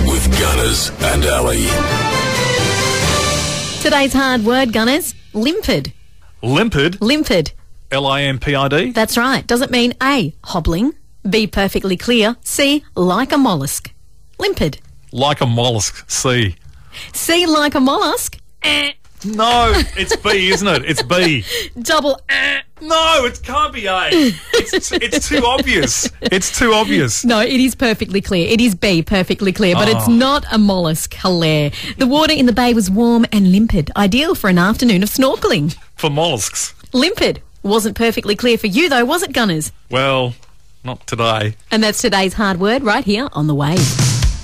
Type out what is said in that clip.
with Gunners and Ali. Today's hard word, Gunners, limpid. Limpid? Limpid. Limpid? That's right. Does it mean A, hobbling, B, perfectly clear, C, like a mollusk? Limpid. Like a mollusk. C. C, like a mollusk? No, it's B, isn't it? It's B. Double No, it can't be A. It's too obvious. It's too obvious. No, it is perfectly clear. It is B, perfectly clear, but it's not a mollusk. Hilaire. The water in the bay was warm and limpid, ideal for an afternoon of snorkelling. For mollusks. Limpid. Wasn't perfectly clear for you, though, was it, Gunners? Well, not today. And that's today's hard word right here on The Wave.